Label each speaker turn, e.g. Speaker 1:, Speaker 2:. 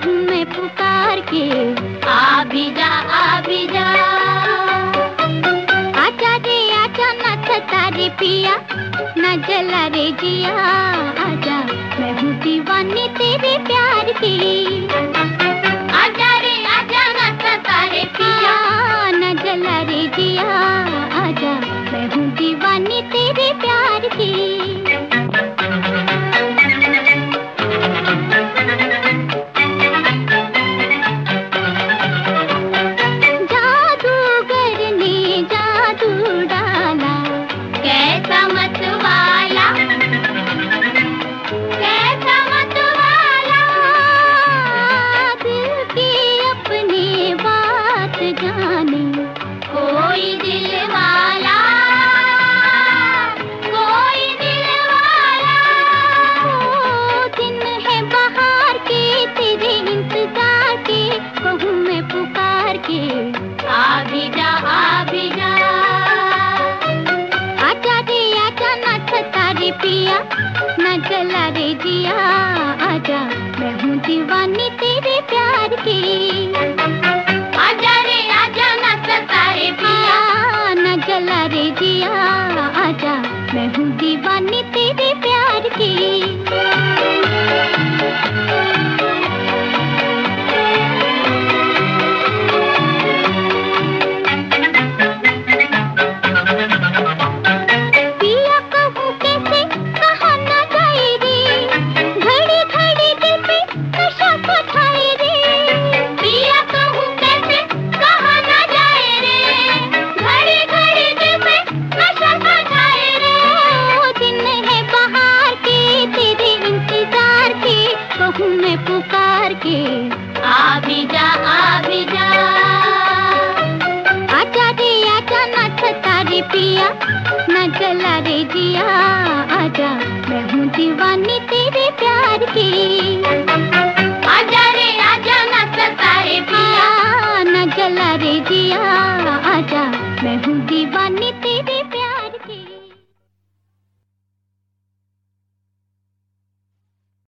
Speaker 1: कहूँ मैं पुकार के, आ भी जा आ भी जा। आजा रे आजा ना सता रे पिया, ना जला रे जिया। आजा मैं हूँ दीवानी तेरे प्यार की। आजा रे आजा ना सता रे पिया, ना जला रे जिया। आजा मैं हूँ दीवानी तेरे प्यार की। पिया ना जला रे जिया। आजा मैं हूँ दीवानी तेरे प्यार की। आजा रे आजा ना सता रे पिया, ना जला रे जिया। आजा मैं हूँ दीवानी तेरे प्यार की। मैं पुकार के, आ भी जा आ भी जा। आजा रे आजा ना सता रे पिया, ना जला रे जिया। आजा मैं हूँ दीवानी तेरे प्यार की। आजा रे आजा ना सता रे पिया, ना जला रे जिया। आजा मैं हूँ दीवानी।